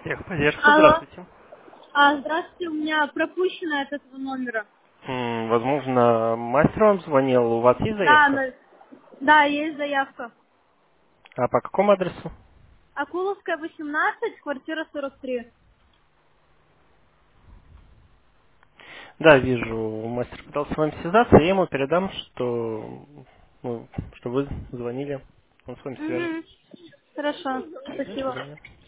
Техподдержка, Алло. здравствуйте. Здравствуйте, у меня пропущено от этого номера. Возможно, мастер вам звонил, у вас есть Да, заявка? да, есть заявка. А по какому адресу? Акуловская, 18, квартира 43. Да, вижу, мастер пытался с вами связаться, я ему передам, что, что вы звонили, он с вами свяжется. Угу. Хорошо, До спасибо. свидания.